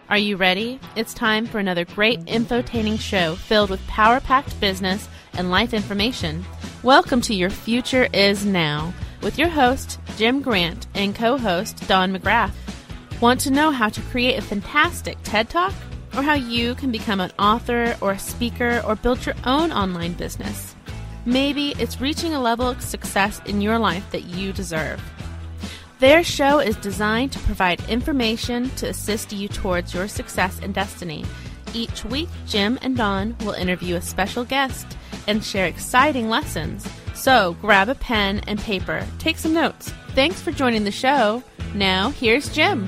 Are you ready? It's time for another great infotaining show filled with power-packed business and life information. Welcome to Your Future Is Now with your host, Jim Grant, and co-host, Don McGrath. Want to know how to create a fantastic TED Talk? Or how you can become an author or a speaker or build your own online business? Maybe it's reaching a level of success in your life that you deserve. Their show is designed to provide information to assist you towards your success and destiny. Each week, Jim and Don will interview a special guest and share exciting lessons. So grab a pen and paper, take some notes. Thanks for joining the show. Now, here's Jim.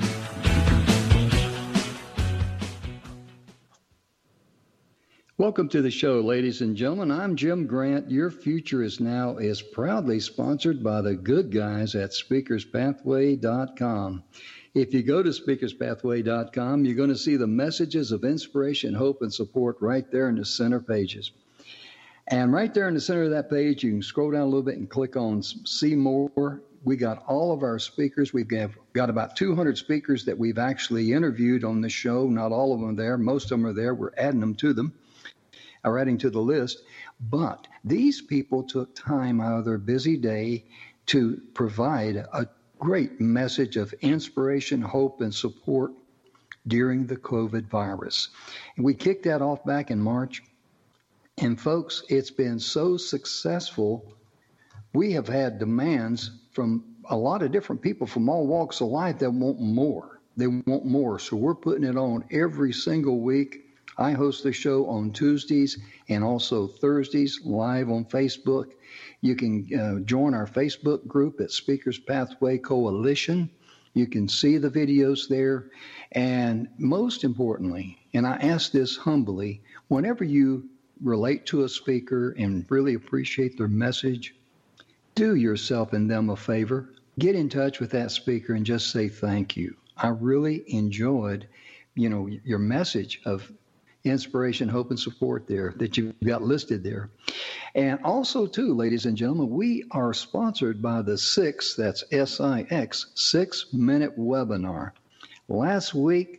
Welcome to the show, ladies and gentlemen. I'm Jim Grant. Your Future Is Now is proudly sponsored by the good guys at SpeakersPathway.com. If you go to SpeakersPathway.com, you're going to see the messages of inspiration, hope, and support right there in the center pages. And right there in the center of that page, you can scroll down a little bit and click on See More. We got all of our speakers. We've got about 200 speakers that we've actually interviewed on the show. Not all of them are there. Most of them are there. We're adding them to them. Are adding to the list, but these people took time out of their busy day to provide a great message of inspiration, hope, and support during the COVID virus. And we kicked that off back in March, and folks, it's been so successful. We have had demands from a lot of different people from all walks of life that want more. They want more, so we're putting it on every single week. I host the show on Tuesdays and also Thursdays live on Facebook. You can join our Facebook group at Speakers Pathway Coalition. You can see the videos there. And most importantly, and I ask this humbly, whenever you relate to a speaker and really appreciate their message, do yourself and them a favor. Get in touch with that speaker and just say thank you. I really enjoyed, your message of inspiration, hope, and support there that you've got listed there. And also, too, ladies and gentlemen, we are sponsored by the SIX, that's S-I-X, 6-Minute Webinar. Last week,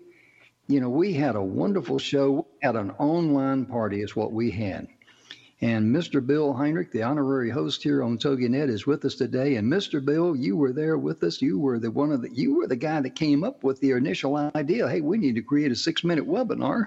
we had a wonderful show. We had an online party is what we had. And Mr. Bill Heinrich, the honorary host here on TogiNet, is with us today. And Mr. Bill, you were there with us. You were the guy that came up with the initial idea. Hey, we need to create a 6-minute webinar.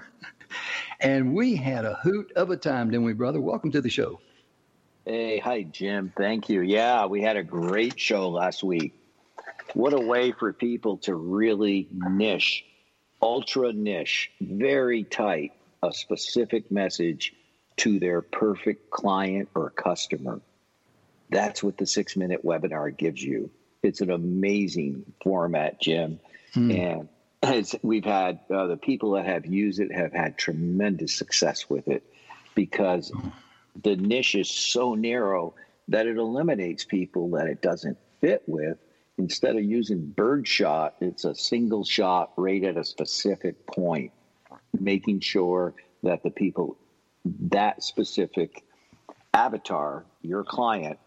And we had a hoot of a time, didn't we, brother? Welcome to the show. Hey, hi, Jim. Thank you. Yeah, we had a great show last week. What a way for people to really niche, ultra niche, very tight, a specific message to their perfect client or customer. That's what the 6-minute webinar gives you. It's an amazing format, Jim. And we've had the people that have used it have had tremendous success with it because the niche is so narrow that it eliminates people that it doesn't fit with. Instead of using birdshot, it's a single shot right at a specific point, making sure that the people, that specific avatar, your client,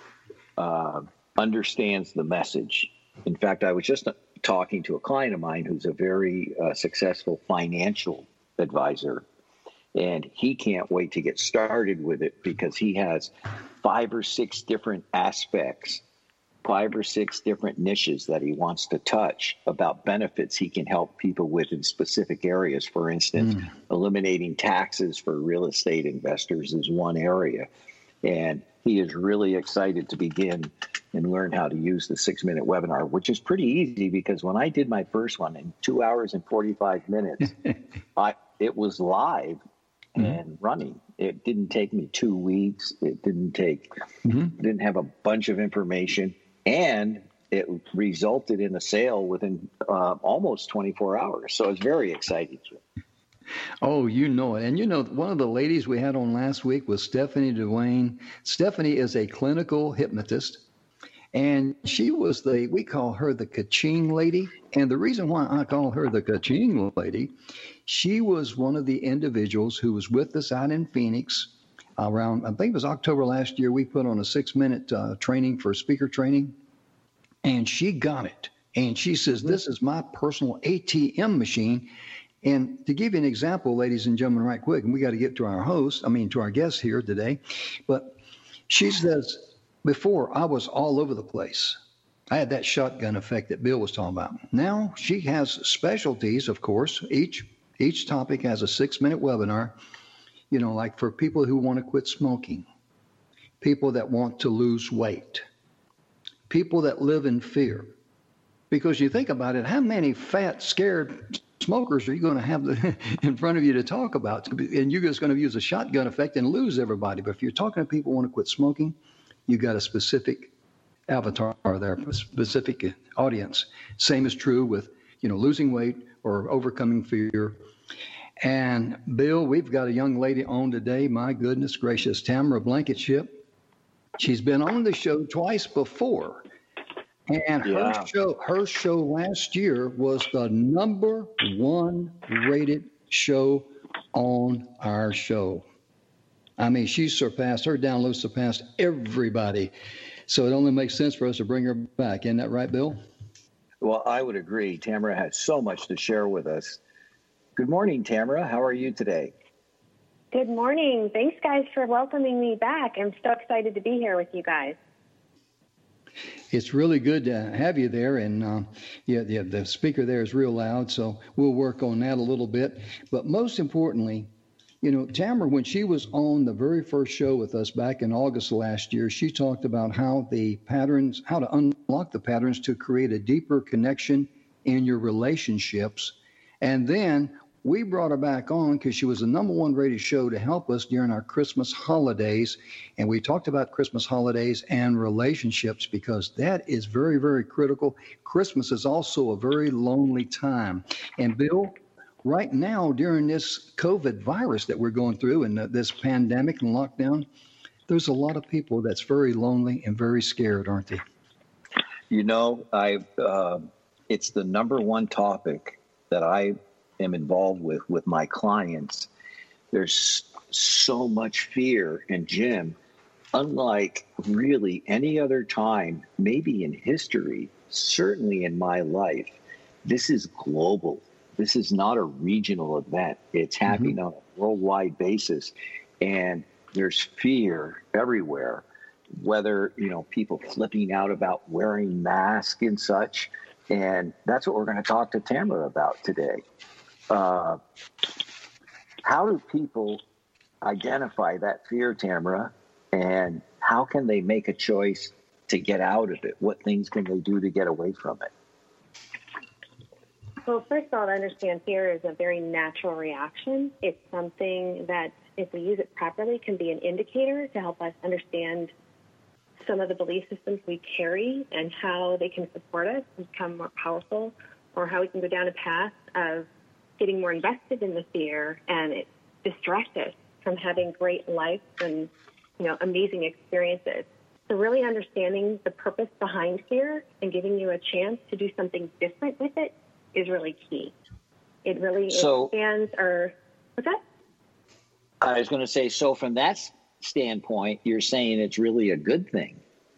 understands the message. In fact, I was just talking to a client of mine who's a very successful financial advisor, and he can't wait to get started with it because he has 5 or 6 different aspects, 5 or 6 different niches that he wants to touch about benefits he can help people with in specific areas. For instance, eliminating taxes for real estate investors is one area. And he is really excited to begin and learn how to use the 6-minute webinar, which is pretty easy because when I did my first one in 2 hours and 45 minutes, it was live and running. It didn't take me 2 weeks. It didn't have a bunch of information, and it resulted in a sale within almost 24 hours. So it's very exciting. Oh, you know it. And one of the ladies we had on last week was Stephanie Duane. Stephanie is a clinical hypnotist, and she was we call her the ka-ching lady. And the reason why I call her the ka-ching lady, she was one of the individuals who was with us out in Phoenix around, I think it was October last year. We put on a 6-minute training for speaker training, and she got it. And she says, this is my personal ATM machine. And to give you an example, ladies and gentlemen, right quick, and we got to get to our guest here today, but she says, before I was all over the place. I had that shotgun effect that Bill was talking about. Now she has specialties, of course. Each topic has a 6-minute webinar, like for people who want to quit smoking, people that want to lose weight, people that live in fear. Because you think about it, how many fat, scared smokers are you going to have in front of you to talk about? And you're just going to use a shotgun effect and lose everybody. But if you're talking to people who want to quit smoking, you got a specific avatar there, a specific audience. Same is true with, losing weight or overcoming fear. And Bill, we've got a young lady on today. My goodness gracious, Tamara Blankenship. She's been on the show twice before. And her show last year was the number 1 rated show on our show. I mean, her downloads surpassed everybody. So it only makes sense for us to bring her back. Isn't that right, Bill? Well, I would agree. Tamara has so much to share with us. Good morning, Tamara. How are you today? Good morning. Thanks, guys, for welcoming me back. I'm so excited to be here with you guys. It's really good to have you there, and the speaker there is real loud, so we'll work on that a little bit. But most importantly, Tamara, when she was on the very first show with us back in August last year, she talked about how to unlock the patterns to create a deeper connection in your relationships. And then we brought her back on because she was the number 1 rated show to help us during our Christmas holidays. And we talked about Christmas holidays and relationships because that is very, very critical. Christmas is also a very lonely time. And Bill, right now during this COVID virus that we're going through and this pandemic and lockdown, there's a lot of people that's very lonely and very scared, aren't they? It's the number 1 topic that I am involved with my clients. There's so much fear. And Jim, unlike really any other time, maybe in history, certainly in my life, this is global. This is not a regional event. It's happening on a worldwide basis. And there's fear everywhere, whether, people flipping out about wearing masks and such. And that's what we're going to talk to Tamara about today. How do people identify that fear, Tamara, and how can they make a choice to get out of it? What things can they do to get away from it? Well, first of all, to understand fear is a very natural reaction. It's something that, if we use it properly, can be an indicator to help us understand some of the belief systems we carry and how they can support us become more powerful, or how we can go down a path of getting more invested in the fear and it distract us from having great life and, amazing experiences. So really understanding the purpose behind fear and giving you a chance to do something different with it is really key. It really expands our... What's that? I was going to say, so from that standpoint, you're saying it's really a good thing.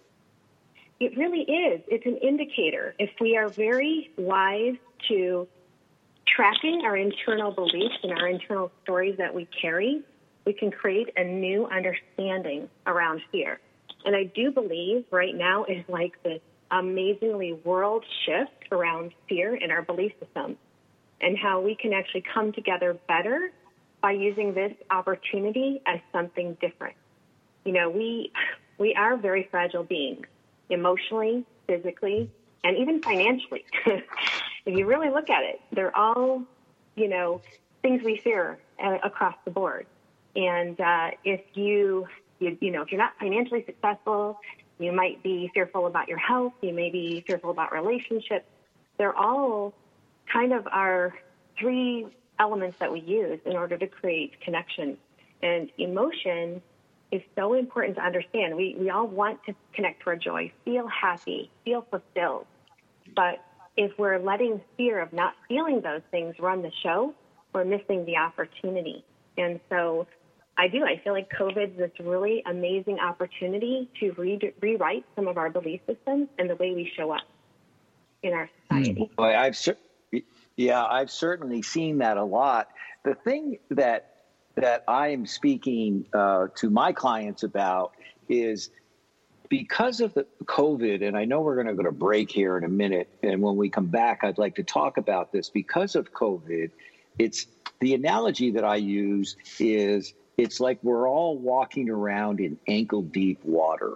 It really is. It's an indicator. If we are very wise to tracking our internal beliefs and our internal stories that we carry, we can create a new understanding around fear. And I do believe right now is like this amazingly world shift around fear in our belief system and how we can actually come together better by using this opportunity as something different. We are very fragile beings, emotionally, physically, and even financially. If you really look at it, they're all, things we fear across the board. And if if you're not financially successful, you might be fearful about your health. You may be fearful about relationships. They're all kind of our 3 elements that we use in order to create connection. And emotion is so important to understand. We all want to connect to our joy, feel happy, feel fulfilled. But if we're letting fear of not feeling those things run the show, we're missing the opportunity. And so I feel like COVID is this really amazing opportunity to rewrite some of our belief systems and the way we show up in our society. Yeah, I've certainly seen that a lot. The thing that I am speaking to my clients about is because of the COVID, and I know we're going to go to break here in a minute, and when we come back, I'd like to talk about this. Because of COVID, it's the analogy that I use is it's like we're all walking around in ankle-deep water.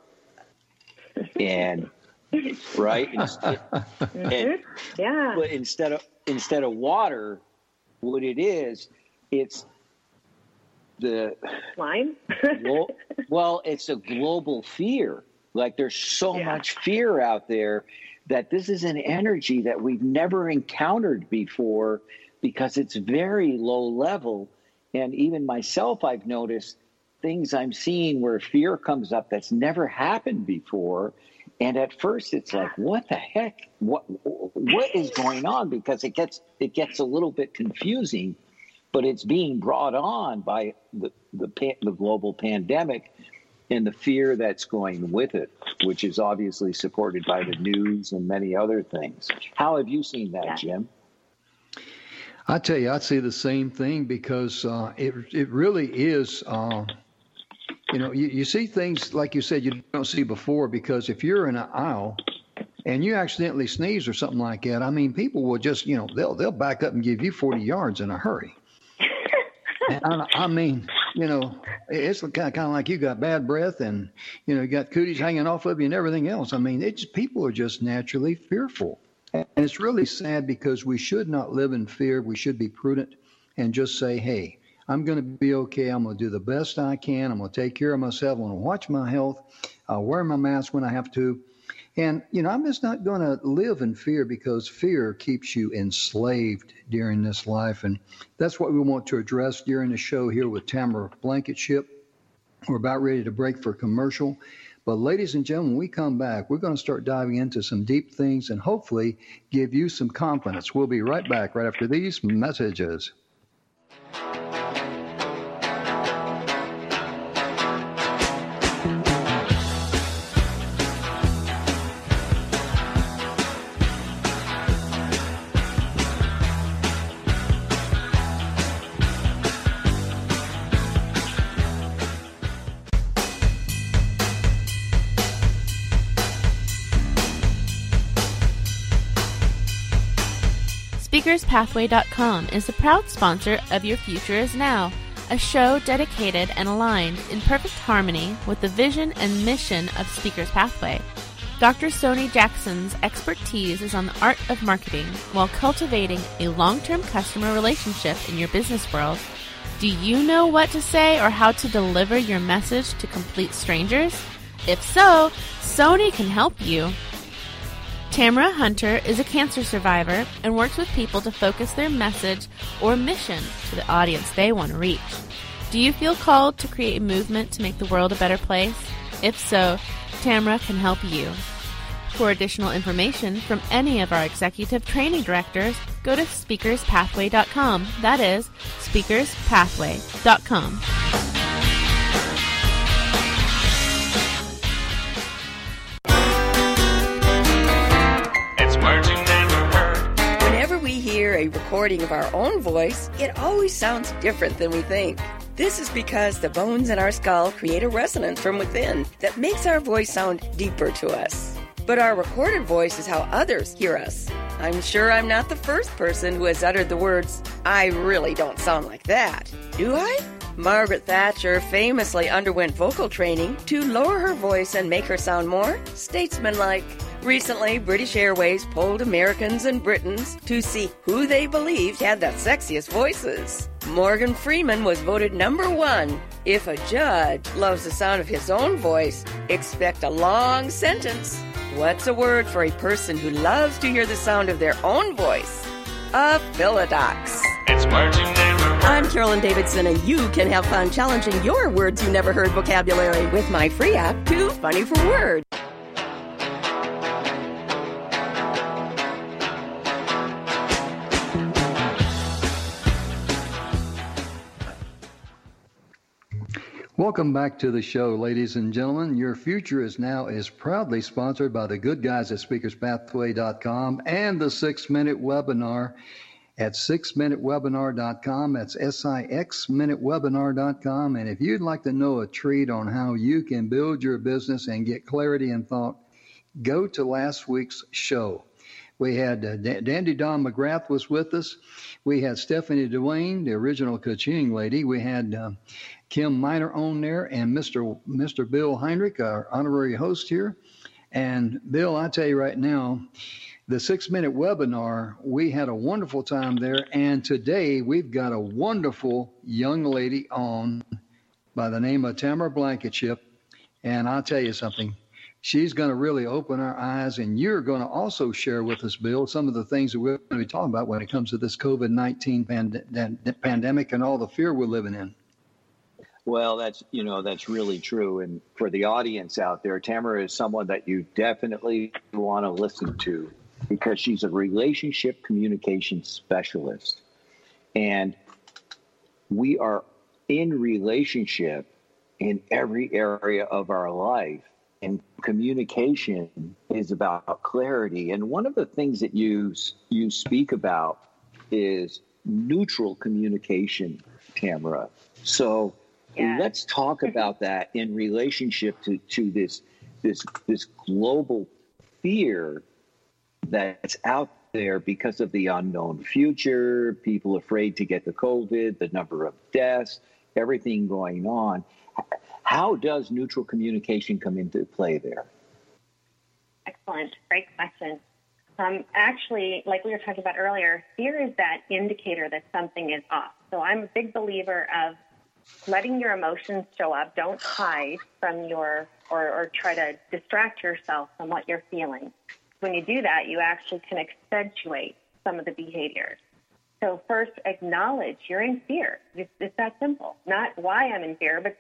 And right, Yeah. But instead of water, what it is, it's the Slime. well, it's a global fear. Like there's so much fear out there that this is an energy that we've never encountered before because it's very low level. And even myself, I've noticed things I'm seeing where fear comes up that's never happened before. And at first it's like, what the heck? What is going on? Because it gets a little bit confusing, but it's being brought on by the global pandemic and the fear that's going with it, which is obviously supported by the news and many other things. How have you seen that, Jim? I tell you, I see the same thing because it really is. You see things like you said you don't see before, because if you're in an aisle and you accidentally sneeze or something like that, I mean, people will just they'll back up and give you 40 yards in a hurry. And I mean, it's kind of like you got bad breath and, you got cooties hanging off of you and everything else. I mean, people are just naturally fearful. And it's really sad because we should not live in fear. We should be prudent and just say, hey, I'm going to be okay. I'm going to do the best I can. I'm going to take care of myself. I'm going to watch my health. I'll wear my mask when I have to. And, I'm just not going to live in fear, because fear keeps you enslaved during this life. And that's what we want to address during the show here with Tamara Blankenship. We're about ready to break for commercial. But ladies and gentlemen, when we come back, we're going to start diving into some deep things and hopefully give you some confidence. We'll be right back right after these messages. SpeakersPathway.com is the proud sponsor of Your Future Is Now, a show dedicated and aligned in perfect harmony with the vision and mission of Speakers Pathway. Dr. Sony Jackson's expertise is on the art of marketing while cultivating a long-term customer relationship in your business world. Do you know what to say or how to deliver your message to complete strangers? If so, Sony can help you. Tamara Hunter is a cancer survivor and works with people to focus their message or mission to the audience they want to reach. Do you feel called to create a movement to make the world a better place? If so, Tamara can help you. For additional information from any of our executive training directors, go to speakerspathway.com. That is speakerspathway.com. Whenever we hear a recording of our own voice, it always sounds different than we think. This is because the bones in our skull create a resonance from within that makes our voice sound deeper to us. But our recorded voice is how others hear us. I'm sure I'm not the first person who has uttered the words, "I really don't sound like that." Do I? Margaret Thatcher famously underwent vocal training to lower her voice and make her sound more statesmanlike. Recently, British Airways polled Americans and Britons to see who they believed had the sexiest voices. Morgan Freeman was voted number 1. If a judge loves the sound of his own voice, expect a long sentence. What's a word for a person who loves to hear the sound of their own voice? A philodox. It's words you never heard. I'm Carolyn Davidson, and you can have fun challenging your words you never heard vocabulary with my free app, Too Funny for Words. Welcome back to the show, ladies and gentlemen. Your Future Is Now is proudly sponsored by the good guys at SpeakersPathway.com and the 6-Minute Webinar. at 6minutewebinar.com. That's SIXminutewebinar.com. And if you'd like to know a treat on how you can build your business and get clarity in thought, go to last week's show. We had Dandy Don McGrath was with us. We had Stephanie Duane, the original Kaching lady. We had Kim Miner on there, and Mr. Bill Heinrich, our honorary host here. And Bill, I tell you right now, the 6-minute webinar, we had a wonderful time there. And today we've got a wonderful young lady on by the name of Tamara Blankenship. And I'll tell you something. She's going to really open our eyes, and you're going to also share with us, Bill, some of the things that we're going to be talking about when it comes to this COVID-19 pandemic and all the fear we're living in. Well, that's really true. And for the audience out there, Tamara is someone that you definitely want to listen to because she's a relationship communication specialist. And we are in relationship in every area of our life. And communication is about clarity. And one of the things that you speak about is neutral communication, Tamara. So let's talk about that in relationship to this global fear that's out there because of the unknown future, people afraid to get the COVID, the number of deaths, everything going on. How does neutral communication come into play there? Excellent. Great question. Actually, like we were talking about earlier, fear is that indicator that something is off. So I'm a big believer of letting your emotions show up. Don't hide from or try to distract yourself from what you're feeling. When you do that, you actually can accentuate some of the behaviors. So first, acknowledge you're in fear. It's that simple. Not why I'm in fear, but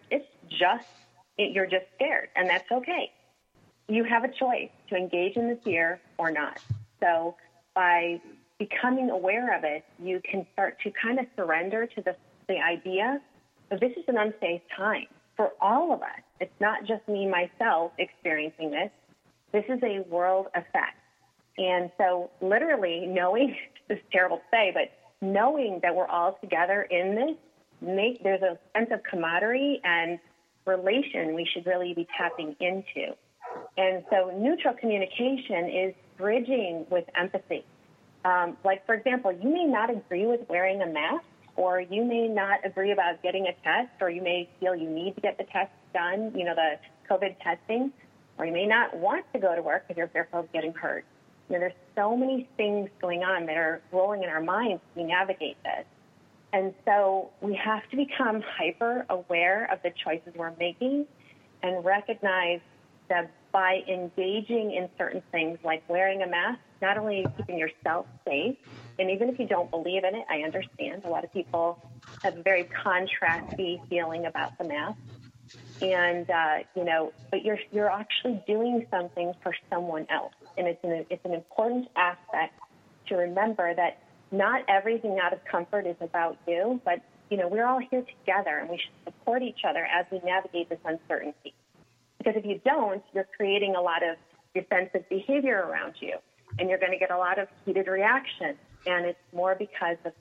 you're just scared, and that's okay. You have a choice to engage in the fear or not. So by becoming aware of it, you can start to kind of surrender to the idea that this is an unsafe time for all of us. It's not just me, myself, experiencing this. This is a world effect. And so literally knowing, this is terrible to say, but knowing that we're all together in this, there's a sense of camaraderie and relation we should really be tapping into. And so neutral communication is bridging with empathy. Like, for example, you may not agree with wearing a mask, or you may not agree about getting a test, or you may feel you need to get the test done, the COVID testing, or you may not want to go to work because you're fearful of getting hurt. There's so many things going on that are rolling in our minds as we navigate this. And so we have to become hyper aware of the choices we're making and recognize that by engaging in certain things like wearing a mask, not only keeping yourself safe, and even if you don't believe in it, I understand a lot of people have a very contrasty feeling about the mask. And, but you're actually doing something for someone else. And it's an important aspect to remember that not everything out of comfort is about you, but, we're all here together and we should support each other as we navigate this uncertainty. Because if you don't, you're creating a lot of defensive behavior around you and you're going to get a lot of heated reaction. And it's more because of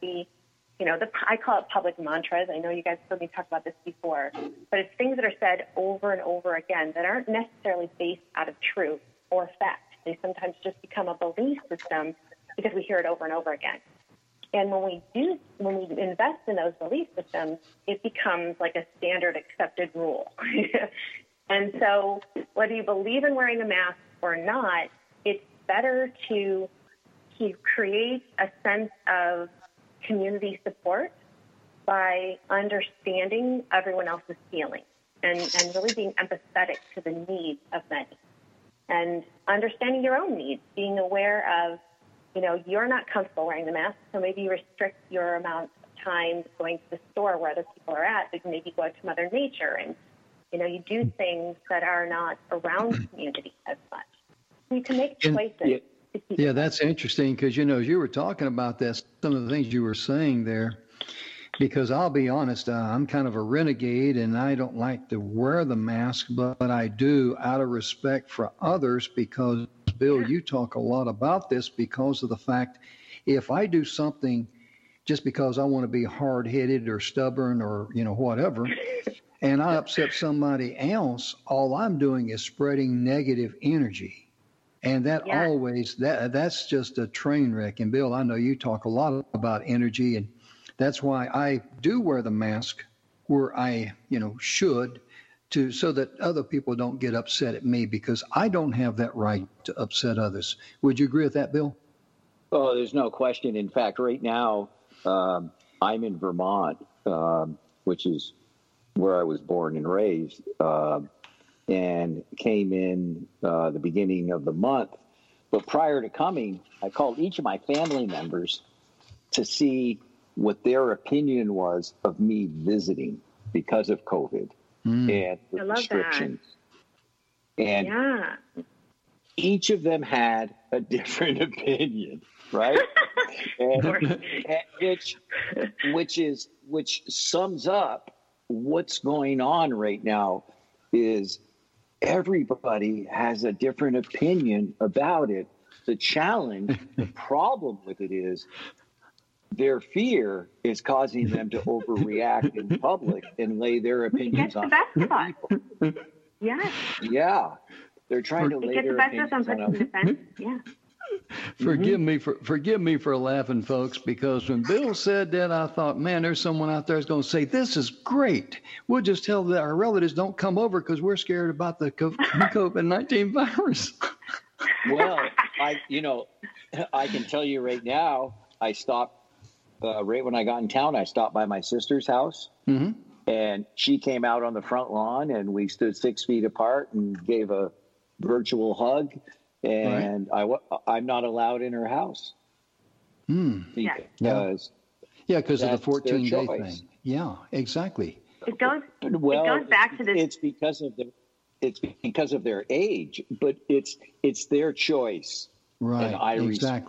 I call it public mantras. I know you guys heard me talk about this before, but it's things that are said over and over again that aren't necessarily based out of truth or fact. They sometimes just become a belief system because we hear it over and over again. And when we invest in those belief systems, it becomes like a standard accepted rule. And so whether you believe in wearing a mask or not, it's better to create a sense of community support by understanding everyone else's feelings and really being empathetic to the needs of many. And understanding your own needs, being aware of, you're not comfortable wearing the mask, so maybe you restrict your amount of time going to the store where other people are at, but maybe go out to Mother Nature and, you do things that are not around community as much. You can make choices. Yeah, that's interesting because, as you were talking about that, some of the things you were saying there, because I'll be honest, I'm kind of a renegade and I don't like to wear the mask, but I do out of respect for others because, Bill, you talk a lot about this because of the fact if I do something just because I want to be hard-headed or stubborn or, whatever, and I upset somebody else, all I'm doing is spreading negative energy. And that that's just a train wreck. And Bill, I know you talk a lot about energy, and that's why I do wear the mask where I, should, so that other people don't get upset at me, because I don't have that right to upset others. Would you agree with that, Bill? Oh, there's no question. In fact, right now, I'm in Vermont, which is where I was born and raised, and came in the beginning of the month. But prior to coming, I called each of my family members to see what their opinion was of me visiting because of COVID and the restrictions. And each of them had a different opinion, right? Which sums up what's going on right now is everybody has a different opinion about it. The challenge, the problem with it is their fear is causing them to overreact in public and lay their opinions on other people. Yeah. They're trying to lay their opinions on other people. Yeah. Forgive me for laughing, folks, because when Bill said that, I thought, man, there's someone out there who's going to say, this is great. We'll just tell that our relatives don't come over because we're scared about the COVID-19 virus. Well, I can tell you right now, I stopped right when I got in town. I stopped by my sister's house, and she came out on the front lawn, and we stood 6 feet apart and gave a virtual hug. And I'm not allowed in her house. Because of the 14-day thing. Yeah, exactly. It goes back to this. It's because of their age, but it's their choice. Right. And I respect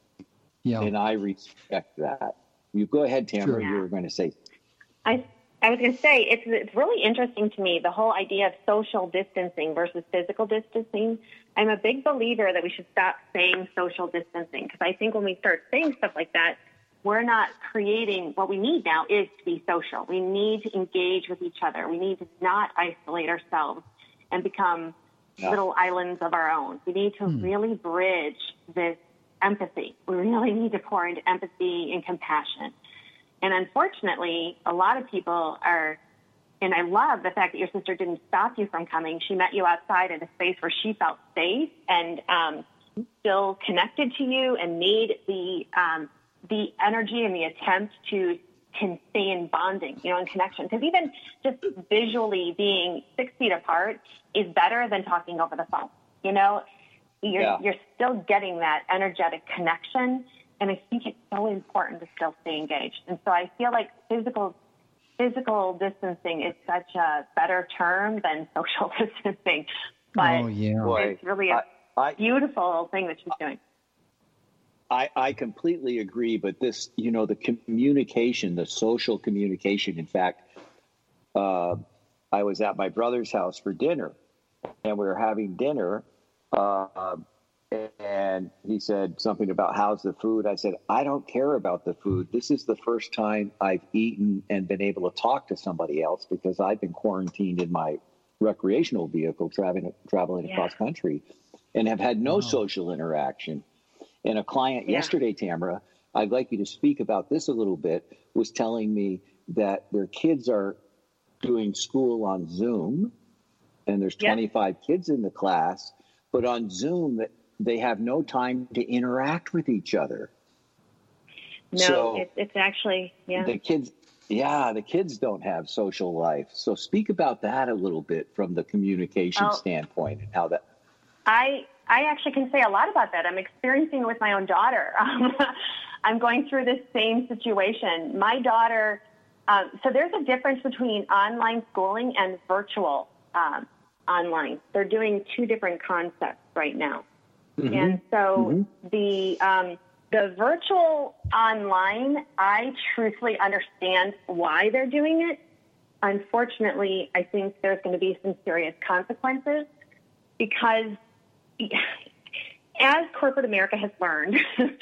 that. You go ahead, Tamara. Sure. You were going to say. I was going to say, it's really interesting to me, the whole idea of social distancing versus physical distancing. I'm a big believer that we should stop saying social distancing, because I think when we start saying stuff like that, we're not creating, what we need now is to be social. We need to engage with each other. We need to not isolate ourselves and become little islands of our own. We need to really bridge this empathy. We really need to pour into empathy and compassion. And unfortunately, a lot of people are, and I love the fact that your sister didn't stop you from coming. She met you outside in a space where she felt safe and still connected to you and made the energy and the attempt to stay in bonding, in connection. Because even just visually being 6 feet apart is better than talking over the phone. You're still getting that energetic connection. And I think it's so important to still stay engaged. And so I feel like physical distancing is such a better term than social distancing. But it's really a beautiful thing that she's doing. I completely agree. But this, the communication, the social communication, in fact, I was at my brother's house for dinner, and we were having dinner. And he said something about how's the food. I said, I don't care about the food. This is the first time I've eaten and been able to talk to somebody else, because I've been quarantined in my recreational vehicle traveling across country and have had no social interaction. And a client yesterday, Tamara, I'd like you to speak about this a little bit, was telling me that their kids are doing school on Zoom, and there's 25 kids in the class, but on Zoom they have no time to interact with each other. No, it's actually, the kids don't have social life. So speak about that a little bit from the communication standpoint and how that. I actually can say a lot about that. I'm experiencing it with my own daughter. I'm going through this same situation. My daughter, so there's a difference between online schooling and virtual online. They're doing two different concepts right now. And so the virtual online, I truthfully understand why they're doing it. Unfortunately, I think there's going to be some serious consequences, because as corporate America has learned,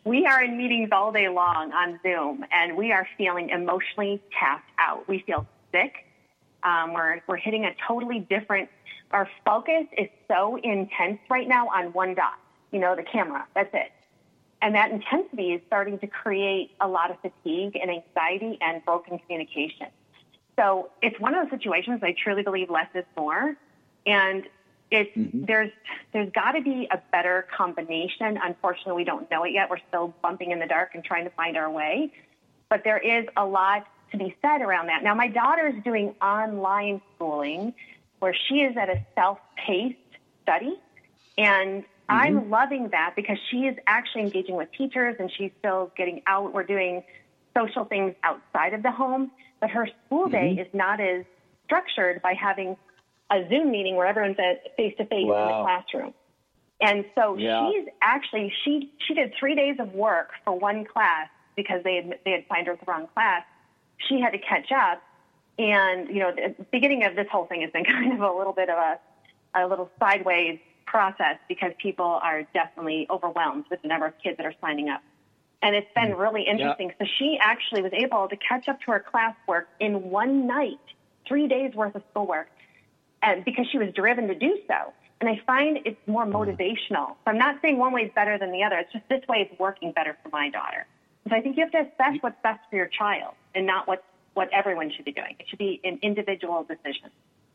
We are in meetings all day long on Zoom, and we are feeling emotionally tapped out. We feel sick. We're hitting a totally different. Our focus is so intense right now on one dot. The camera. That's it. And that intensity is starting to create a lot of fatigue and anxiety and broken communication. So it's one of those situations I truly believe less is more. And there's got to be a better combination. Unfortunately, we don't know it yet. We're still bumping in the dark and trying to find our way. But there is a lot to be said around that. Now, my daughter is doing online schooling where she is at a self-paced study. And I'm loving that because she is actually engaging with teachers and she's still getting out. We're doing social things outside of the home. But her school day is not as structured by having a Zoom meeting where everyone's at face-to-face in the classroom. And so she did 3 days of work for one class because they had signed her with the wrong class. She had to catch up. And, the beginning of this whole thing has been kind of a little bit of a little sideways process because people are definitely overwhelmed with the number of kids that are signing up. And it's been really interesting. Yeah. So she actually was able to catch up to her classwork in one night, 3 days worth of schoolwork, and because she was driven to do so. And I find it's more motivational. So I'm not saying one way is better than the other. It's just this way is working better for my daughter. So I think you have to assess what's best for your child and not what everyone should be doing. It should be an individual decision.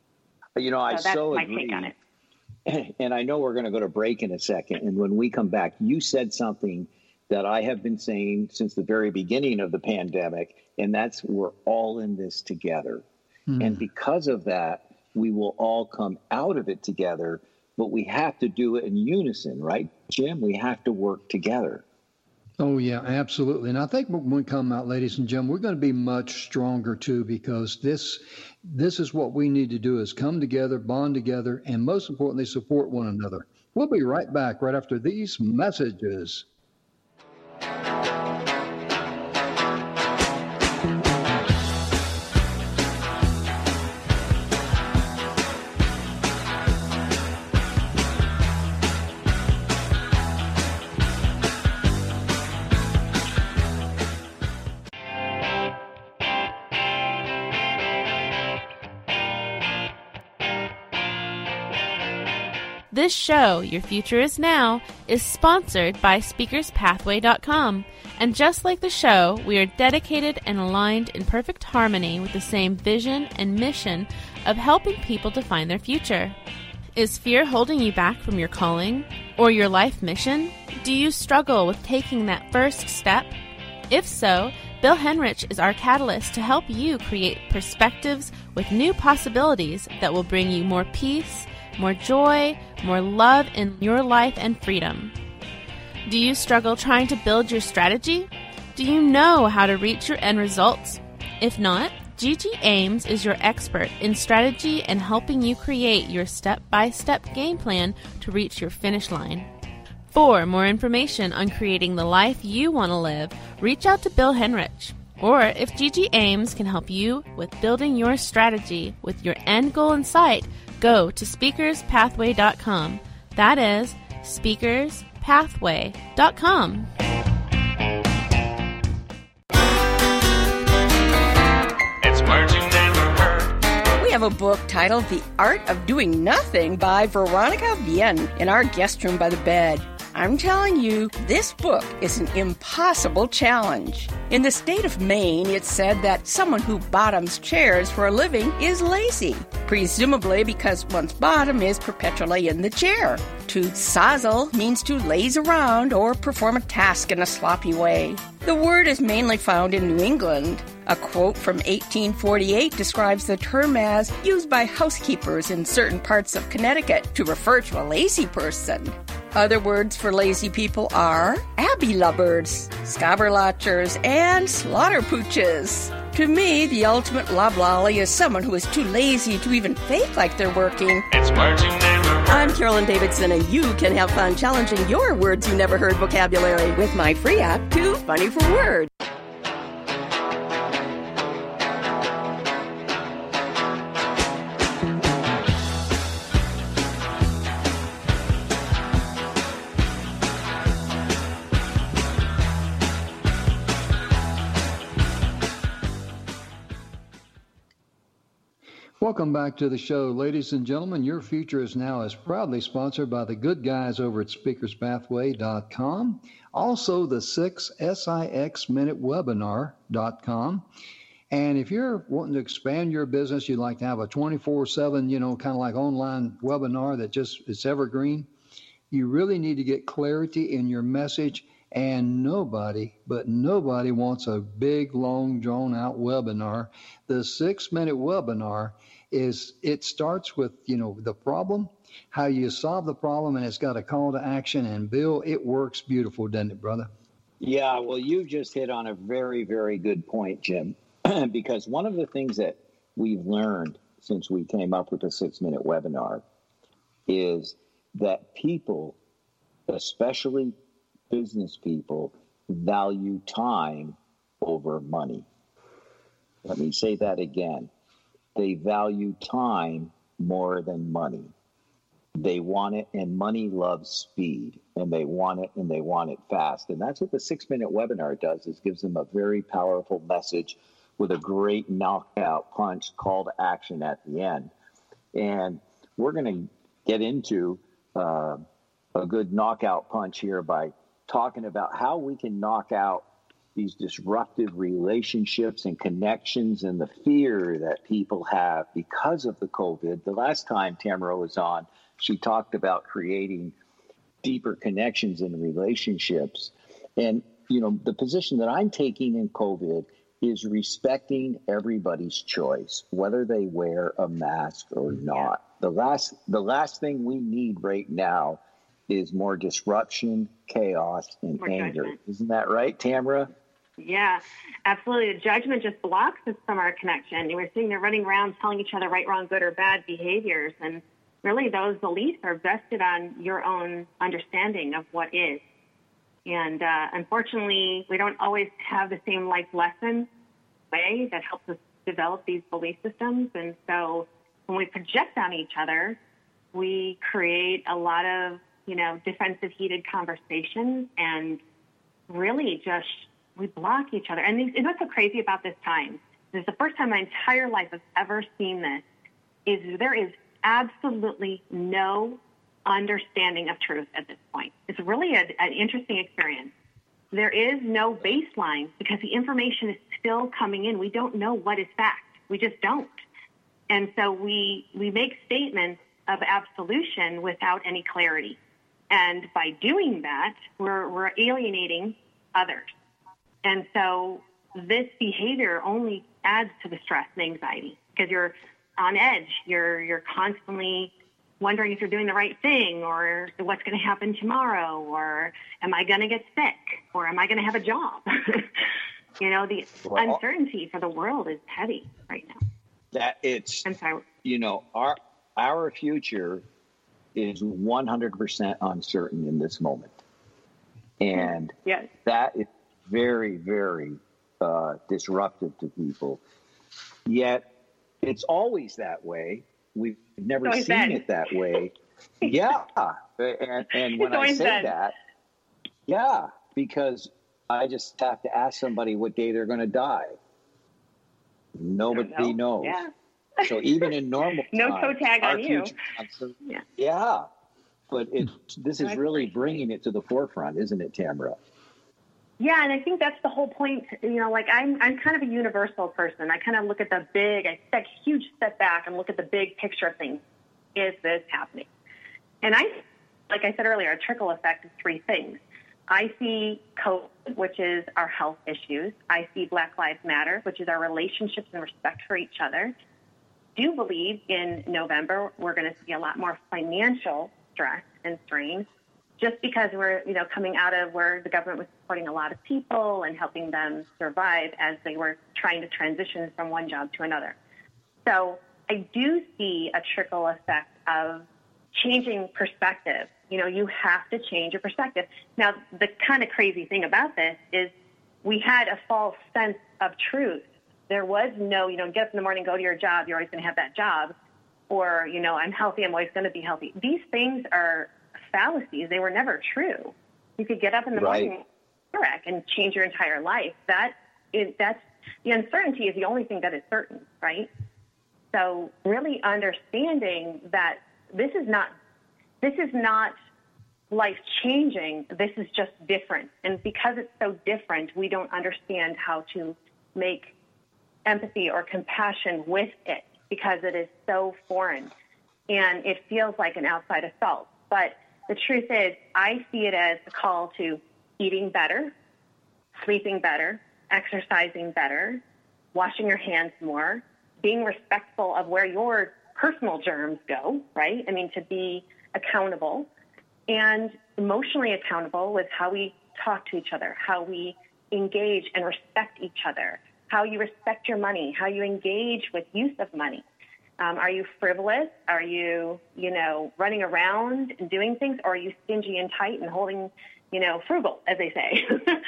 I so that's my agree. Take on it. And I know we're going to go to break in a second. And when we come back, you said something that I have been saying since the very beginning of the pandemic, and that's we're all in this together. And because of that, we will all come out of it together, but we have to do it in unison, right, Jim? We have to work together. Oh, yeah, absolutely. And I think when we come out, ladies and gentlemen, we're going to be much stronger, too, because this is what we need to do is come together, bond together, and most importantly, support one another. We'll be right back right after these messages. This show, Your Future Is Now, is sponsored by SpeakersPathway.com. And just like the show, we are dedicated and aligned in perfect harmony with the same vision and mission of helping people to find their future. Is fear holding you back from your calling or your life mission? Do you struggle with taking that first step? If so, Bill Henrich is our catalyst to help you create perspectives with new possibilities that will bring you more peace, more joy, more love in your life and freedom. Do you struggle trying to build your strategy? Do you know how to reach your end results? If not, Gigi Ames is your expert in strategy and helping you create your step-by-step game plan to reach your finish line. For more information on creating the life you want to live, reach out to Bill Henrich. Or if Gigi Ames can help you with building your strategy with your end goal in sight, go to SpeakersPathway.com. That is SpeakersPathway.com. It's words you never heard. We have a book titled The Art of Doing Nothing by Veronica Bien in our guest room by the bed. I'm telling you, this book is an impossible challenge. In the state of Maine, it's said that someone who bottoms chairs for a living is lazy, presumably because one's bottom is perpetually in the chair. To sozzle means to laze around or perform a task in a sloppy way. The word is mainly found in New England. A quote from 1848 describes the term as used by housekeepers in certain parts of Connecticut to refer to a lazy person. Other words for lazy people are abbey lubbers, scabberlatchers, and slaughterpooches. To me, the ultimate loblolly is someone who is too lazy to even fake like they're working. It's words you never heard. I'm Carolyn Davidson, and you can have fun challenging your words you never heard vocabulary with my free app, Too Funny for Words. Welcome back to the show, ladies and gentlemen. Your Future Is Now is proudly sponsored by the good guys over at speakerspathway.com. Also, the 6SIXminutewebinar.com. And if you're wanting to expand your business, you'd like to have a 24/7, kind of like online webinar that just it's evergreen, you really need to get clarity in your message. And nobody wants a big, long, drawn-out webinar. The 6-minute webinar it starts with, the problem, how you solve the problem, and it's got a call to action. And, Bill, it works beautiful, doesn't it, brother? Yeah, well, you just hit on a very, very good point, Jim, because one of the things that we've learned since we came up with the 6-minute webinar is that people, especially business people, value time over money. Let me say that again. They value time more than money. They want it, and money loves speed, and they want it, and they want it fast. And that's what the 6-minute webinar does, is gives them a very powerful message with a great knockout punch, call to action at the end. And we're going to get into a good knockout punch here by talking about how we can knock out these disruptive relationships and connections and the fear that people have because of the COVID. The last time Tamara was on, she talked about creating deeper connections in relationships. And, the position that I'm taking in COVID is respecting everybody's choice, whether they wear a mask or not. The last thing we need right now is more disruption, chaos, and more anger. Judgment. Isn't that right, Tamara? Yeah, absolutely. The judgment just blocks us from our connection. We're sitting there running around telling each other right, wrong, good, or bad behaviors. And really, those beliefs are vested on your own understanding of what is. And unfortunately, we don't always have the same life lesson way that helps us develop these belief systems. And so when we project on each other, we create a lot of defensive, heated conversations, and really just we block each other. And what's so crazy about this time, this is the first time in my entire life I've ever seen this, is there is absolutely no understanding of truth at this point. It's really an interesting experience. There is no baseline because the information is still coming in. We don't know what is fact. We just don't. And so we make statements of absolution without any clarity. And by doing that, we're alienating others. And so this behavior only adds to the stress and anxiety because you're on edge. You're constantly wondering if you're doing the right thing, or what's going to happen tomorrow, or am I going to get sick, or am I going to have a job? The uncertainty for the world is heavy right now. I'm sorry. Our future is 100% uncertain in this moment. And that is very, very disruptive to people. Yet it's always that way. We've never seen it that way. Yeah. And when I say that, because I just have to ask somebody what day they're going to die. Nobody knows. Yeah. So even in normal no times, toe tag on you. Yeah. But this is really bringing it to the forefront, isn't it, Tamara? Yeah, and I think that's the whole point. I'm kind of a universal person. I kind of look at the big, I take a huge step back and look at the big picture of things. Is this happening? And like I said earlier, a trickle effect is three things. I see COVID, which is our health issues. I see Black Lives Matter, which is our relationships and respect for each other. I do believe in November we're going to see a lot more financial stress and strain, just because we're, coming out of where the government was supporting a lot of people and helping them survive as they were trying to transition from one job to another. So I do see a trickle effect of changing perspective. You have to change your perspective. Now, the kind of crazy thing about this is we had a false sense of truth. There was no, get up in the morning, go to your job, you're always going to have that job. Or, I'm healthy, I'm always going to be healthy. These things are fallacies. They were never true. You could get up in the morning and change your entire life. That's the uncertainty is the only thing that is certain, right? so really understanding that this is not life-changing, this is just different. And because it's so different, we don't understand how to make empathy or compassion with it because it is so foreign and it feels like an outside assault. But the truth is, I see it as a call to eating better, sleeping better, exercising better, washing your hands more, being respectful of where your personal germs go, right? I mean, to be accountable and emotionally accountable with how we talk to each other, how we engage and respect each other, how you respect your money, how you engage with use of money. Are you frivolous? Are you, running around and doing things? Or are you stingy and tight and holding, frugal, as they say?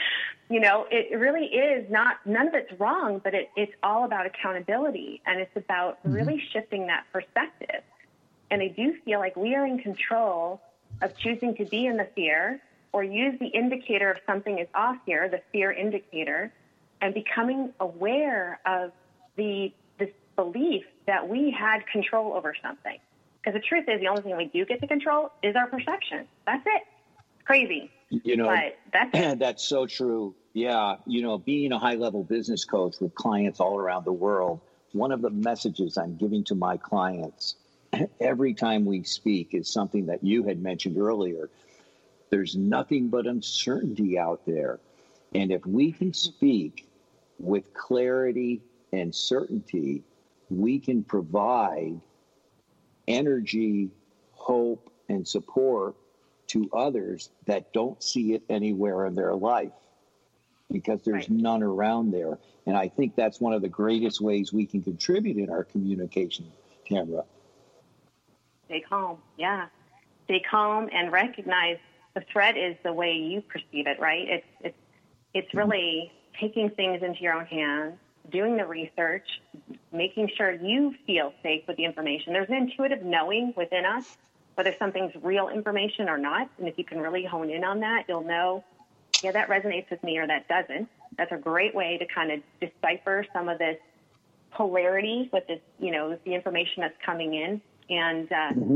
It really is none of it's wrong, but it's all about accountability. And it's about really shifting that perspective. And I do feel like we are in control of choosing to be in the fear or use the indicator of something is off here, the fear indicator, and becoming aware of this belief that we had control over something. Because the truth is, the only thing we do get to control is our perception. That's it. It's crazy. But that's it. That's so true. Yeah. Being a high-level business coach with clients all around the world, one of the messages I'm giving to my clients every time we speak is something that you had mentioned earlier. There's nothing but uncertainty out there. And if we can speak with clarity and certainty, we can provide energy, hope, and support to others that don't see it anywhere in their life because there's none around there. And I think that's one of the greatest ways we can contribute in our communication, Tamara. Stay calm. Yeah. Stay calm and recognize the threat is the way you perceive it, right? It's really taking things into your own hands, doing the research, making sure you feel safe with the information. There's an intuitive knowing within us whether something's real information or not. And if you can really hone in on that, you'll know, yeah, that resonates with me or that doesn't. That's a great way to kind of decipher some of this polarity with this, the information that's coming in. And,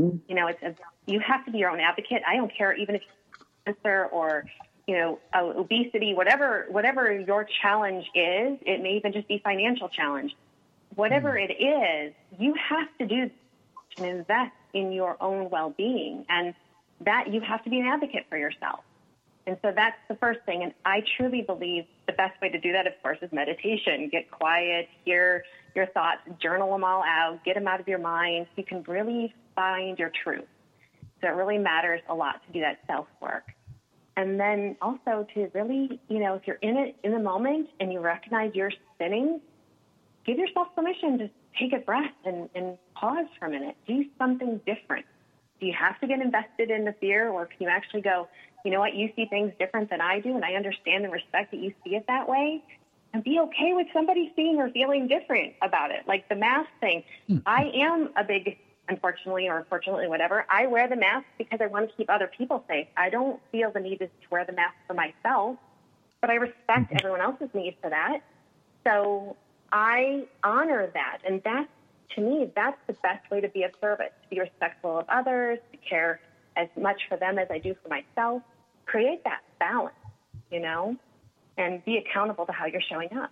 you have to be your own advocate. I don't care even if it's cancer or, obesity, whatever your challenge is. It may even just be financial challenge. Whatever it is, you have to do and invest in your own well-being. And that you have to be an advocate for yourself. And so that's the first thing. And I truly believe the best way to do that, of course, is meditation. Get quiet, hear your thoughts, journal them all out, get them out of your mind. You can really find your truth. So it really matters a lot to do that self-work. And then also to really, if you're in the moment and you recognize you're spinning, give yourself permission to take a breath and pause for a minute. Do something different. Do you have to get invested in the fear, or can you actually go, you know what, you see things different than I do, and I understand and respect that you see it that way, and be okay with somebody seeing or feeling different about it. Like the mask thing. I am a big, unfortunately or fortunately, whatever, I wear the mask because I want to keep other people safe. I don't feel the need to wear the mask for myself, but I respect everyone else's need for that. So I honor that, and that's, to me, that's the best way to be of service, to be respectful of others, to care as much for them as I do for myself. Create that balance, and be accountable to how you're showing up.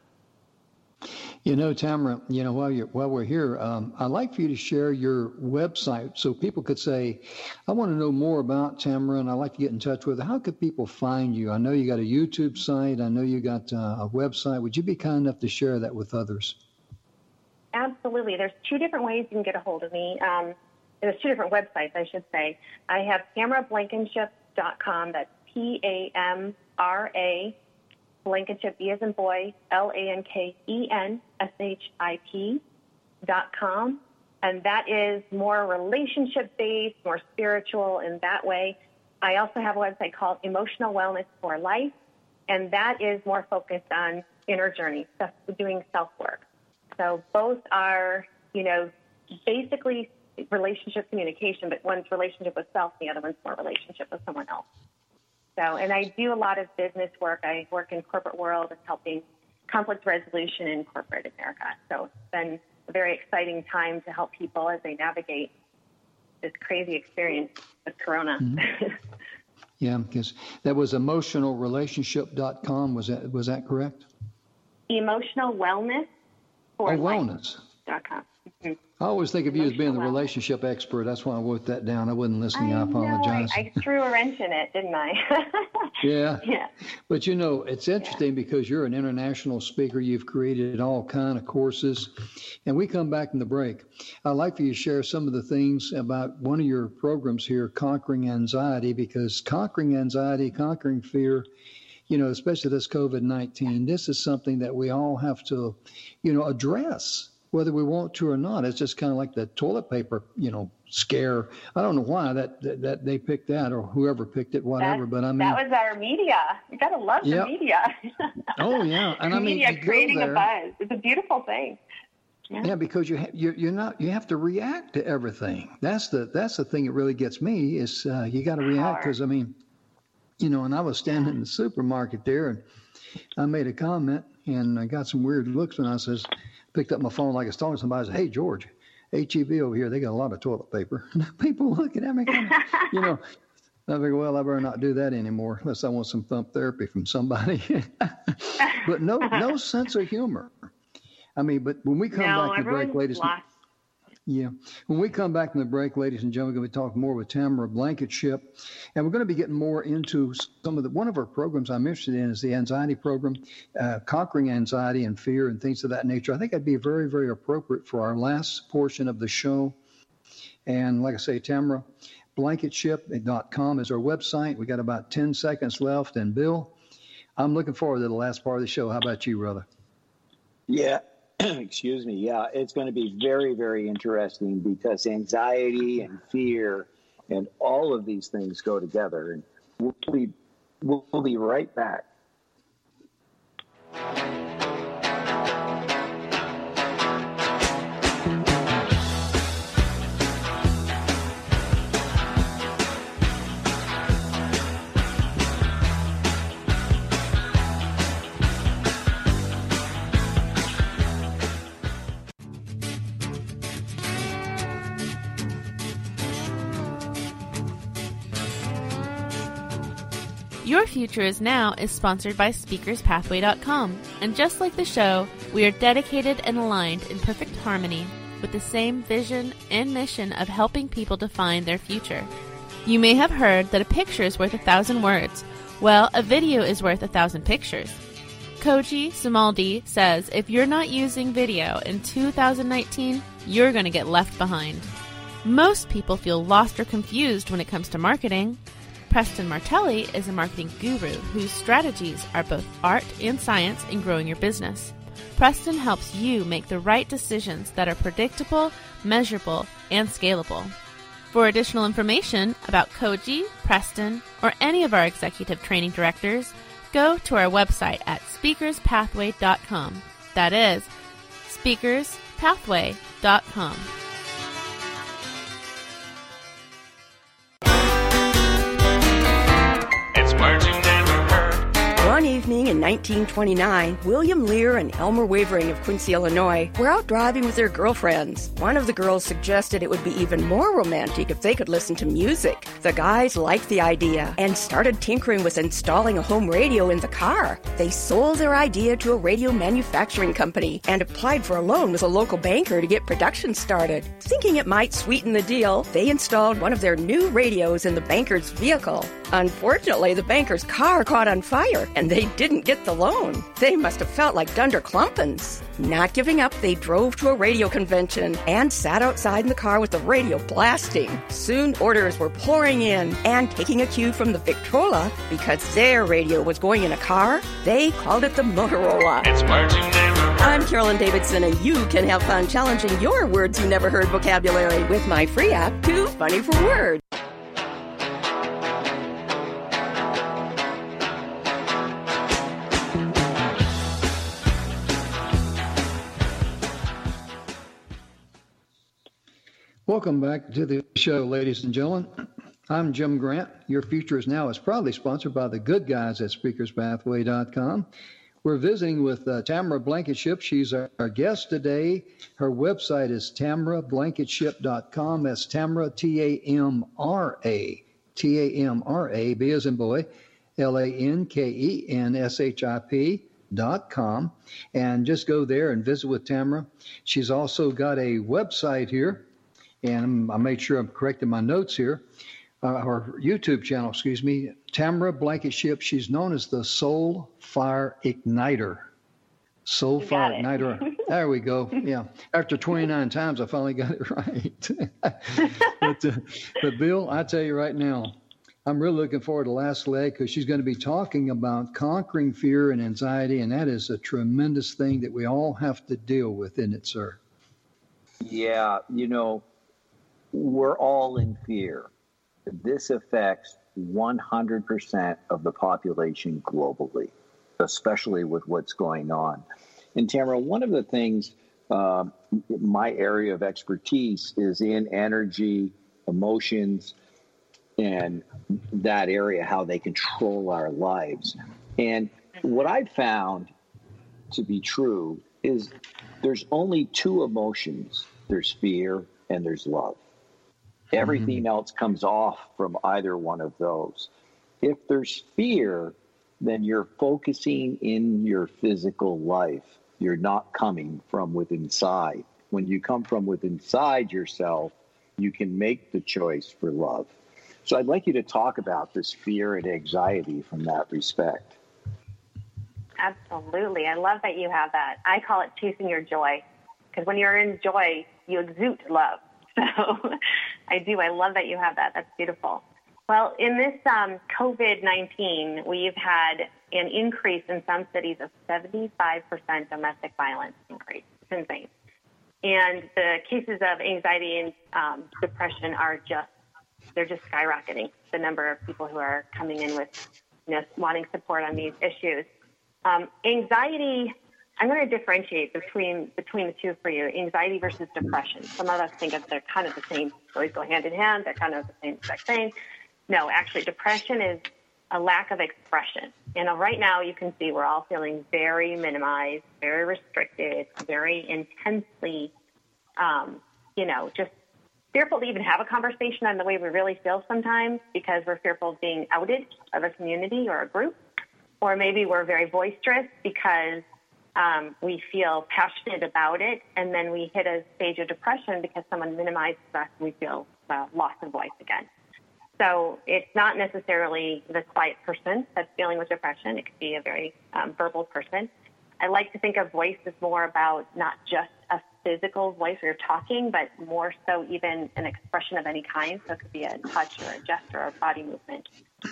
Tamara, while we're here, I'd like for you to share your website so people could say, I want to know more about Tamara and I'd like to get in touch with her. How could people find you? I know you got a YouTube site. I know you got a website. Would you be kind enough to share that with others? Absolutely. There's two different ways you can get a hold of me. There's two different websites, I should say. I have TamaraBlankenship.com. That's Tamra, Blankenship, B as in boy, LANKENSHIP.com. And that is more relationship-based, more spiritual in that way. I also have a website called Emotional Wellness for Life, and that is more focused on inner journey, doing self-work. So both are, basically relationship communication, but one's relationship with self, the other one's more relationship with someone else. So, and I do a lot of business work. I work in corporate world and helping conflict resolution in corporate America. So it's been a very exciting time to help people as they navigate this crazy experience with Corona. Mm-hmm. Yeah, because that was emotionalrelationship.com. Was that correct? Emotional wellness for wellness. life.com. Mm-hmm. I always think of you as being the relationship expert. That's why I wrote that down. I wasn't listening. I apologize. I threw a wrench in it, didn't I? Yeah. Yeah. But it's interesting because you're an international speaker. You've created all kind of courses. And we come back from the break. I'd like for you to share some of the things about one of your programs here, Conquering Anxiety, because conquering anxiety, conquering fear, especially this COVID-19, this is something that we all have to, address, whether we want to or not. It's just kind of like the toilet paper, scare. I don't know why that they picked that or whoever picked it, whatever. But I mean, that was our media. You gotta love the media. Oh yeah, and media creating a buzz. It's a beautiful thing. Yeah, because you have to react to everything. That's the thing that really gets me is you got to react because and I was standing in the supermarket there and I made a comment and I got some weird looks when I picked up my phone like I was talking to somebody. I said, "Hey George, HEB over here, they got a lot of toilet paper." People looking at me, I figure, well, I better not do that anymore unless I want some thump therapy from somebody. But no sense of humor. I mean, but when we come back to the break, ladies when we come back from the break, ladies and gentlemen, we're going to be talking more with Tamara Blankenship, and we're going to be getting more into one of our programs I'm interested in is the anxiety program, Conquering Anxiety and Fear and things of that nature. I think that'd be very, very appropriate for our last portion of the show. And like I say, Tamara Blankenship.com is our website. We got about 10 seconds left. And Bill, I'm looking forward to the last part of the show. How about you, brother? Yeah. Excuse me. Yeah, it's going to be very, very interesting because anxiety and fear and all of these things go together. And we'll be right back. Your Future Is Now is sponsored by SpeakersPathway.com, and just like the show, we are dedicated and aligned in perfect harmony with the same vision and mission of helping people define their future. You may have heard that a picture is worth 1,000 words. Well, a video is worth 1,000 pictures. Koji Sumaldi says if you're not using video in 2019, you're going to get left behind. Most people feel lost or confused when it comes to marketing. Preston Martelli is a marketing guru whose strategies are both art and science in growing your business. Preston helps you make the right decisions that are predictable, measurable, and scalable. For additional information about Koji, Preston, or any of our executive training directors, go to our website at speakerspathway.com. That is speakerspathway.com. Words you never heard. One evening in 1929, William Lear and Elmer Wavering of Quincy, Illinois, were out driving with their girlfriends. One of the girls suggested it would be even more romantic if they could listen to music. The guys liked the idea and started tinkering with installing a home radio in the car. They sold their idea to a radio manufacturing company and applied for a loan with a local banker to get production started. Thinking it might sweeten the deal, they installed one of their new radios in the banker's vehicle. Unfortunately, the banker's car caught on fire, and they didn't get the loan. They must have felt like Dunder Clumpins. Not giving up, they drove to a radio convention and sat outside in the car with the radio blasting. Soon orders were pouring in, and taking a cue from the Victrola, because their radio was going in a car, they called it the Motorola. It's words you never heard. I'm Carolyn Davidson, and you can have fun challenging your words you never heard vocabulary with my free app, Too Funny for Words. Welcome back to the show, ladies and gentlemen. I'm Jim Grant. Your Future Is Now is proudly sponsored by the good guys at SpeakersPathway.com. We're visiting with Tamara Blankenship. She's our guest today. Her website is tamarablankenship.com. That's Tamara, T-A-M-R-A, T-A-M-R-A, B as in boy, LANKENSHIP.com. And just go there and visit with Tamara. She's also got a website here, and I made sure I'm correcting my notes here. Her YouTube channel, Tamara Blankenship. She's known as the Soul Fire Igniter. Soul Fire Igniter. There we go. Yeah. After 29 times, I finally got it right. But Bill, I tell you right now, I'm really looking forward to the last leg because she's going to be talking about conquering fear and anxiety, and that is a tremendous thing that we all have to deal with, isn't it, sir? Yeah, we're all in fear. This affects 100% of the population globally, especially with what's going on. And Tamara, one of the things, my area of expertise is in energy, emotions, and that area, how they control our lives. And what I've found to be true is there's only two emotions. There's fear and there's love. Everything else comes off from either one of those. If there's fear, then you're focusing in your physical life. You're not coming from within inside. When you come from within inside yourself, you can make the choice for love. So I'd like you to talk about this fear and anxiety from that respect. Absolutely. I love that you have that. I call it chasing your joy, because when you're in joy, you exude love. So I do. I love that you have that. That's beautiful. Well, in this COVID-19, we've had an increase in some cities of 75% domestic violence increase. It's insane. And the cases of anxiety and depression they're just skyrocketing, the number of people who are coming in with wanting support on these issues. Anxiety, I'm going to differentiate between the two for you, anxiety versus depression. Some of us think of they're kind of the same, they always go hand in hand, they're kind of the same exact thing. No, actually, depression is a lack of expression. And right now, you can see we're all feeling very minimized, very restricted, very intensely, just fearful to even have a conversation on the way we really feel sometimes because we're fearful of being outed of a community or a group. Or maybe we're very boisterous because we feel passionate about it, and then we hit a stage of depression because someone minimizes us and we feel loss of voice again. So it's not necessarily the quiet person that's dealing with depression. It could be a very verbal person. I like to think of voice as more about not just a physical voice where you're talking, but more so even an expression of any kind. So it could be a touch or a gesture or a body movement.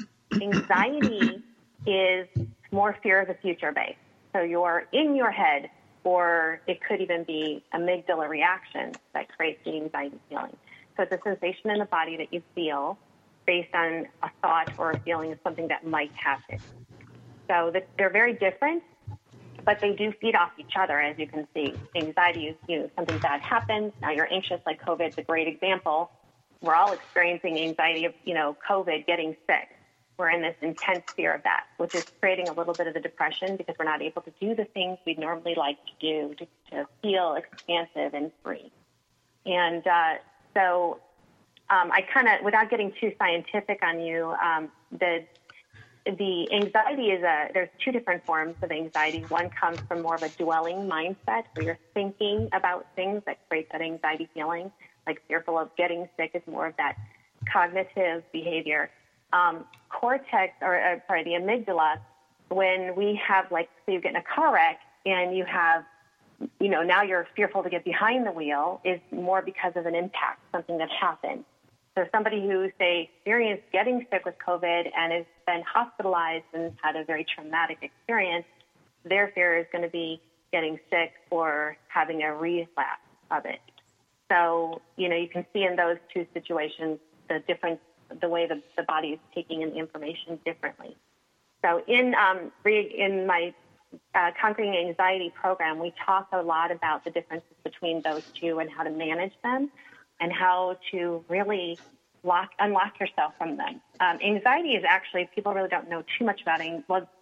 Anxiety is more fear of the future based. So you're in your head, or it could even be amygdala reaction that creates the anxiety feeling. So it's a sensation in the body that you feel based on a thought or a feeling of something that might happen. So they're very different, but they do feed off each other, as you can see. Anxiety is, something bad happens. Now you're anxious, like COVID's a great example. We're all experiencing anxiety of, COVID, getting sick. We're in this intense fear of that, which is creating a little bit of the depression because we're not able to do the things we'd normally like to do to feel expansive and free. And so I kind of, without getting too scientific on you, the anxiety there's two different forms of anxiety. One comes from more of a dwelling mindset where you're thinking about things that create that anxiety feeling, like fearful of getting sick is more of that cognitive behavior. The amygdala, when we have, say you get in a car wreck and you have, now you're fearful to get behind the wheel, is more because of an impact, something that happened. So somebody who, say, experienced getting sick with COVID and has been hospitalized and had a very traumatic experience, their fear is going to be getting sick or having a relapse of it. So, you can see in those two situations the difference, the way the body is taking in the information differently. So in my Conquering Anxiety program, we talk a lot about the differences between those two and how to manage them and how to really unlock yourself from them. Anxiety is actually, people really don't know too much about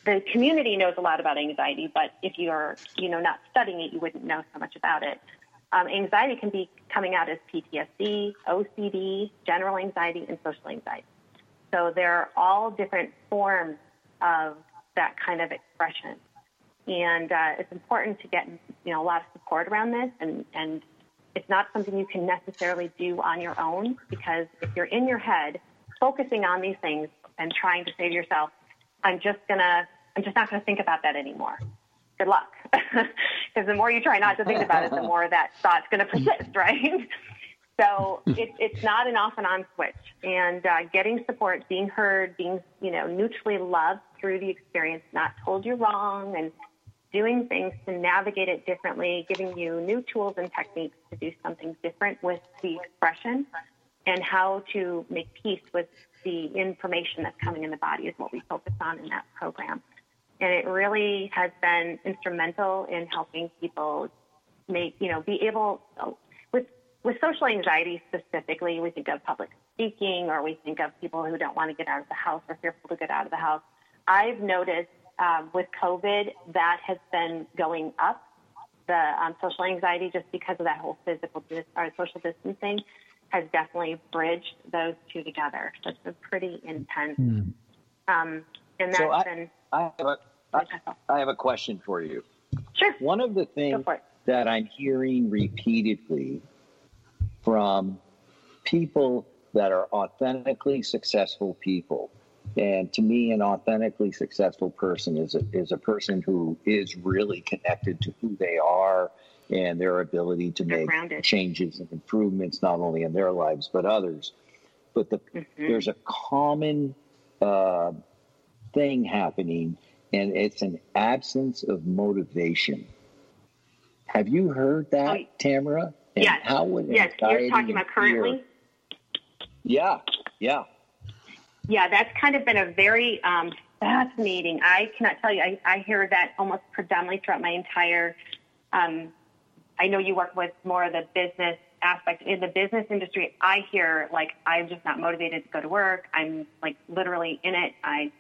the community knows a lot about anxiety, but if you're, not studying it, you wouldn't know so much about it. Anxiety can be coming out as PTSD, OCD, general anxiety, and social anxiety. So they're all different forms of that kind of expression. And it's important to get, a lot of support around this. And it's not something you can necessarily do on your own, because if you're in your head focusing on these things and trying to say to yourself, I'm just not going to think about that anymore. Good luck. Because the more you try not to think about it, the more that thought's going to persist, right? So it's not an off and on switch. And getting support, being heard, being, neutrally loved through the experience, not told you're wrong, and doing things to navigate it differently, giving you new tools and techniques to do something different with the expression, and how to make peace with the information that's coming in the body is what we focus on in that program. And it really has been instrumental in helping people be able, with social anxiety specifically, we think of public speaking, or we think of people who don't want to get out of the house or fearful to get out of the house. I've noticed with COVID that has been going up, the social anxiety, just because of that whole social distancing has definitely bridged those two together. So it's been pretty intense. And that's I have a question for you. Sure. One of the things that I'm hearing repeatedly from people that are authentically successful people, and to me, an authentically successful person is a person who is really connected to who they are and their ability to make changes and improvements, not only in their lives, but others. But there's a common thing happening, and it's an absence of motivation. Have you heard that, Tamara? And yes. How would yes, you're talking about currently? Yeah. Yeah, that's kind of been a very fascinating. I cannot tell you. I hear that almost predominantly throughout my entire. I know you work with more of the business aspect. In the business industry, I hear I'm just not motivated to go to work. I'm literally in it.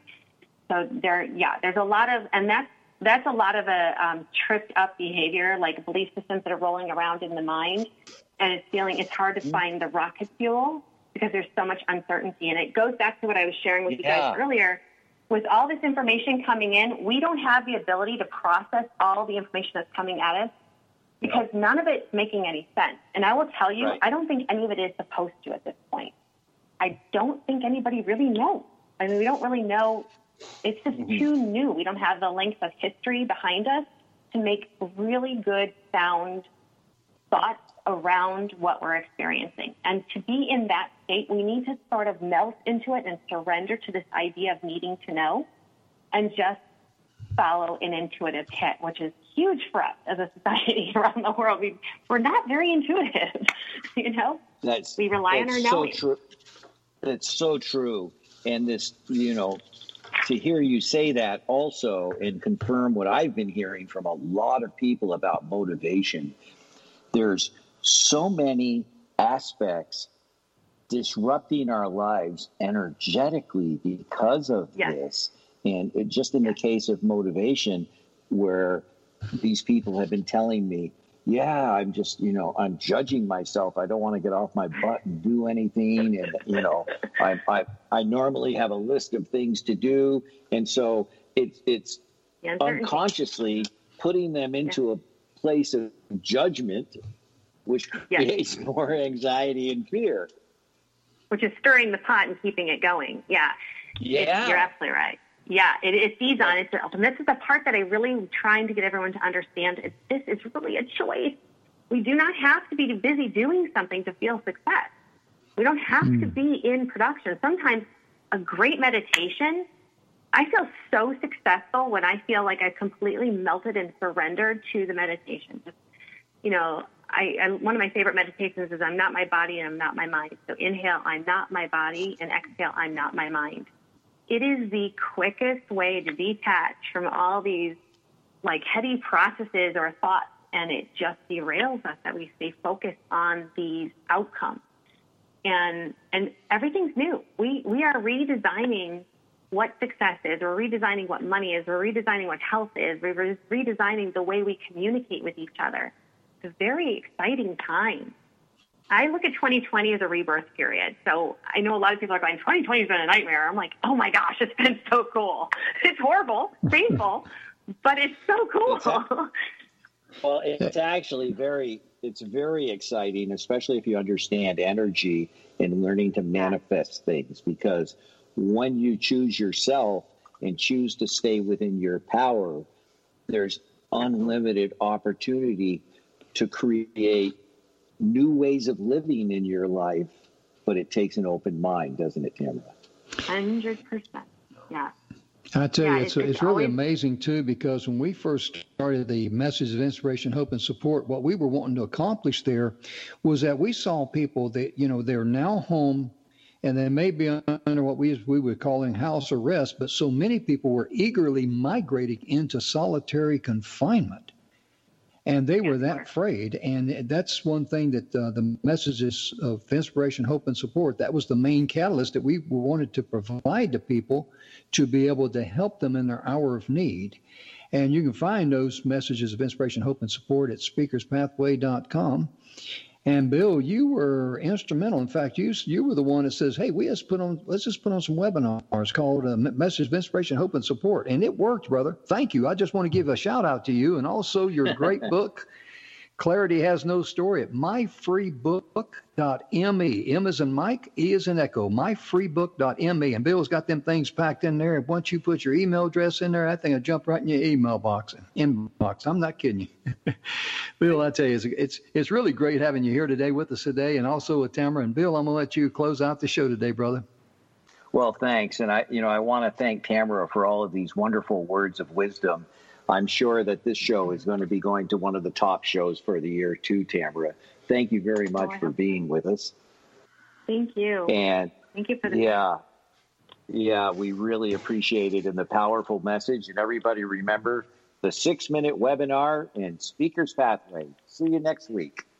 There's a lot of, and that's a lot of a tripped up behavior, like belief systems that are rolling around in the mind, and it's hard to find the rocket fuel because there's so much uncertainty. And it goes back to what I was sharing with you guys earlier. With all this information coming in, we don't have the ability to process all the information that's coming at us because none of it's making any sense. And I will tell you, I don't think any of it is supposed to at this point. I don't think anybody really knows. I mean, we don't really know. It's just too new. We don't have the length of history behind us to make really good, sound thoughts around what we're experiencing. And to be in that state, we need to sort of melt into it and surrender to this idea of needing to know and just follow an intuitive hit, which is huge for us as a society around the world. We're not very intuitive, we rely on our knowing. That's so true. And this, to hear you say that also and confirm what I've been hearing from a lot of people about motivation, there's so many aspects disrupting our lives energetically because of this. And just in the case of motivation, where these people have been telling me, I'm just, I'm judging myself. I don't want to get off my butt and do anything. And, I normally have a list of things to do. And so it's unconsciously putting them into a place of judgment, which creates more anxiety and fear. Which is stirring the pot and keeping it going. Yeah. You're absolutely right. Yeah, it feeds on itself. And this is the part that I really am trying to get everyone to understand. This is really a choice. We do not have to be busy doing something to feel success. We don't have to be in production. Sometimes a great meditation, I feel so successful when I feel like I've completely melted and surrendered to the meditation. Just, one of my favorite meditations is I'm not my body and I'm not my mind. So inhale, I'm not my body, and exhale, I'm not my mind. It is the quickest way to detach from all these heady processes or thoughts, and it just derails us that we stay focused on these outcomes. And everything's new. We are redesigning what success is. We're redesigning what money is. We're redesigning what health is. We're redesigning the way we communicate with each other. It's a very exciting time. I look at 2020 as a rebirth period. So I know a lot of people are going, 2020 has been a nightmare. I'm like, oh my gosh, it's been so cool. It's horrible, painful, but it's so cool. Well, it's actually very exciting, especially if you understand energy and learning to manifest things, because when you choose yourself and choose to stay within your power, there's unlimited opportunity to create new ways of living in your life, but it takes an open mind, doesn't it, Tamara? 100%. Yeah. I tell you, it's really always amazing, too, because when we first started the Message of Inspiration, Hope, and Support, what we were wanting to accomplish there was that we saw people that, they're now home and they may be under what we were calling house arrest, but so many people were eagerly migrating into solitary confinement. And they were that afraid. And that's one thing that the messages of inspiration, hope, and support, that was the main catalyst that we wanted to provide to people to be able to help them in their hour of need. And you can find those messages of inspiration, hope, and support at speakerspathway.com. And Bill, you were instrumental. In fact, you were the one that says, "Hey, let's just put on some webinars called Message of Inspiration, Hope, and Support," and it worked, brother. Thank you. I just want to give a shout out to you, and also your great book, Clarity Has No Story, at myfreebook.me. M as in Mike, E as in Echo. Myfreebook.me. And Bill's got them things packed in there. And once you put your email address in there, that thing will jump right in your inbox. I'm not kidding you. Bill, I tell you, it's really great having you here today with us today, and also with Tamara. And Bill, I'm going to let you close out the show today, brother. Well, thanks. And I want to thank Tamara for all of these wonderful words of wisdom. I'm sure that this show is going to be going to one of the top shows for the year too, Tamara. Thank you very much for being with us. Thank you. And thank you for the yeah, we really appreciate it and the powerful message. And everybody remember the 6-minute webinar in Speaker's Pathway. See you next week.